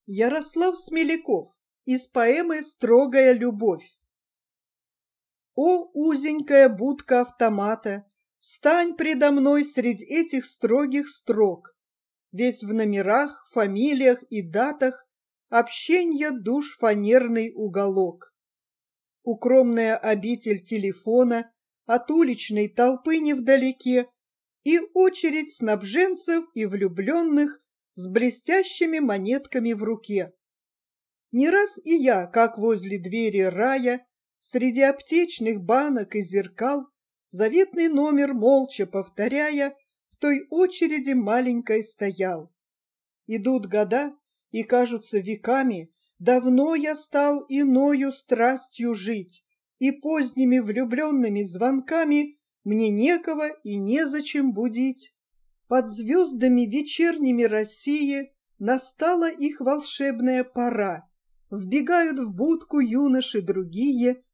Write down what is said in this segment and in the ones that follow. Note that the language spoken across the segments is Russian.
Ярослав Смеляков из поэмы «Строгая любовь». О, узенькая будка автомата, встань предо мной средь этих строгих строк, весь в номерах, фамилиях и датах, общенья душ фанерный уголок. Укромная обитель телефона, от уличной толпы невдалеке, и очередь снабженцев и влюбленных с блестящими монетками в руке. Не раз и я, как возле двери рая, среди аптечных банок и зеркал, заветный номер молча повторяя, в той очереди маленькой стоял. Идут года, и кажутся веками, давно я стал иною страстью жить, и поздними влюбленными звонками мне некого и незачем будить. Под звездами вечерними России настала их волшебная пора. Вбегают в будку юноши другие,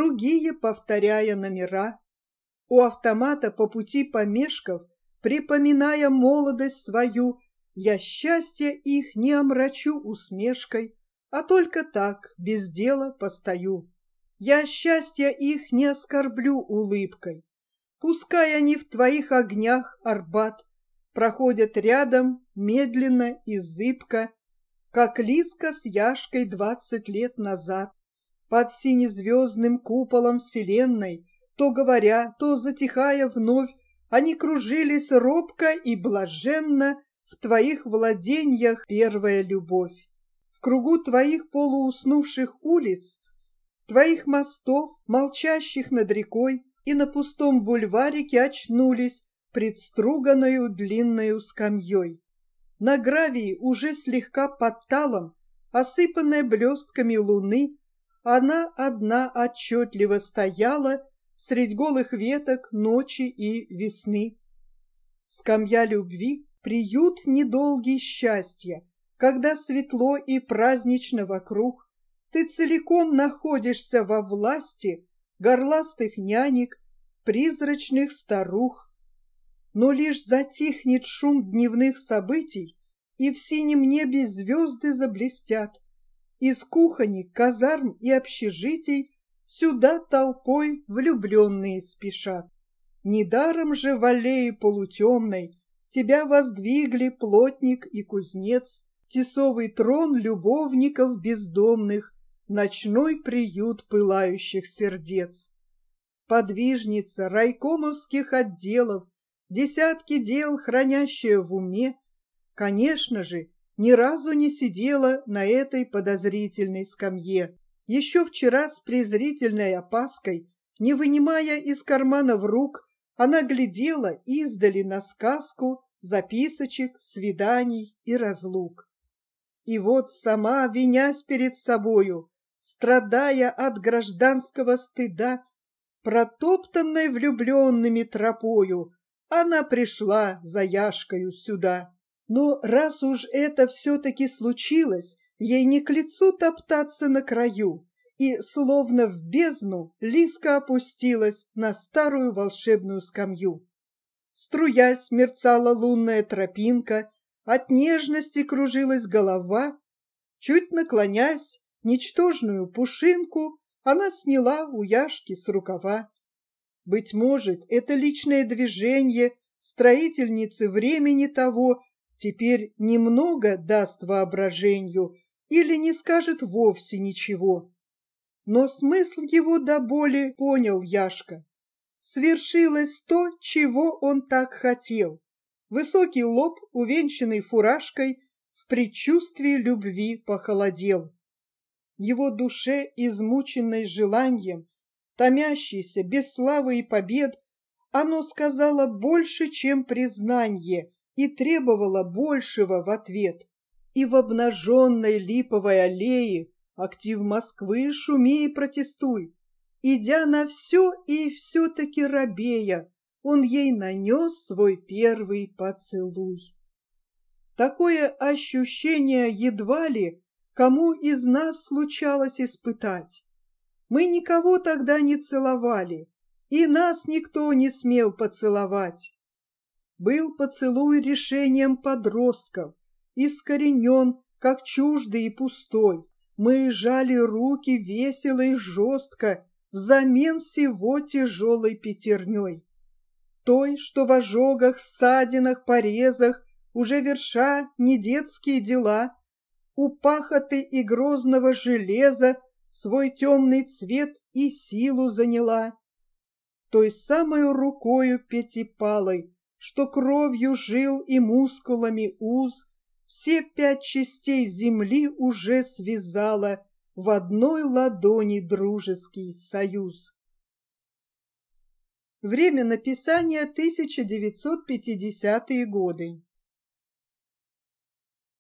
повторяя номера. У автомата по пути помешков, припоминая молодость свою, я счастье их не омрачу усмешкой, а только так, без дела постою. Я счастья их не оскорблю улыбкой. Пускай они в твоих огнях, Арбат, проходят рядом медленно и зыбко, как Лизка с Яшкой 20 лет назад, под синезвездным куполом вселенной, то говоря, то затихая вновь, они кружились робко и блаженно в твоих владеньях, первая любовь. В кругу твоих полууснувших улиц, твоих мостов, молчащих над рекой, и на пустом бульварике очнулись пред струганою длинною скамьей. На гравии, уже слегка под талом, осыпанная блестками луны, она одна отчетливо стояла средь голых веток ночи и весны. Скамья любви — приют недолгий счастья, когда светло и празднично вокруг, ты целиком находишься во власти горластых нянек, призрачных старух. Но лишь затихнет шум дневных событий, и в синем небе звезды заблестят. Из кухонек, казарм и общежитий сюда толпой влюбленные спешат. Недаром же в аллее полутемной тебя воздвигли плотник и кузнец, тесовый трон любовников бездомных, ночной приют пылающих сердец. Подвижница райкомовских отделов, десятки дел, хранящая в уме, конечно же, ни разу не сидела на этой подозрительной скамье. Еще вчера с презрительной опаской, не вынимая из карманов рук, она глядела издали на сказку записочек, свиданий и разлук. И вот сама, винясь перед собою, страдая от гражданского стыда, протоптанной влюбленными тропою, она пришла за Яшкою сюда. Но раз уж это все-таки случилось, ей не к лицу топтаться на краю, и, словно в бездну, Лизка опустилась на старую волшебную скамью. Струясь, мерцала лунная тропинка, от нежности кружилась голова. Чуть наклонясь, ничтожную пушинку она сняла у Яшки с рукава. Быть может, это личное движение строительницы времени того теперь немного даст воображению или не скажет вовсе ничего. Но смысл его до боли понял Яшка. Свершилось то, чего он так хотел. Высокий лоб, увенчанный фуражкой, в предчувствии любви похолодел. Его душе, измученной желанием, томящейся без славы и побед, оно сказало больше, чем признание, и требовало большего в ответ. И в обнаженной липовой аллее актив Москвы шуми и протестуй. Идя на все и все-таки робея, он ей нанес свой первый поцелуй. Такое ощущение едва ли кому из нас случалось испытать. Мы никого тогда не целовали, и нас никто не смел поцеловать. Был поцелуй решением подростков, искоренен как чуждый и пустой, мы жали руки весело и жестко взамен всего тяжелой пятерней. Той, что в ожогах, ссадинах, порезах, уже верша не детские дела, у пахоты и грозного железа свой темный цвет и силу заняла. Той самой рукою пятипалой, что кровью жил и мускулами уз, все 5 частей земли уже связала в одной ладони дружеский союз. Время написания 1950-е годы.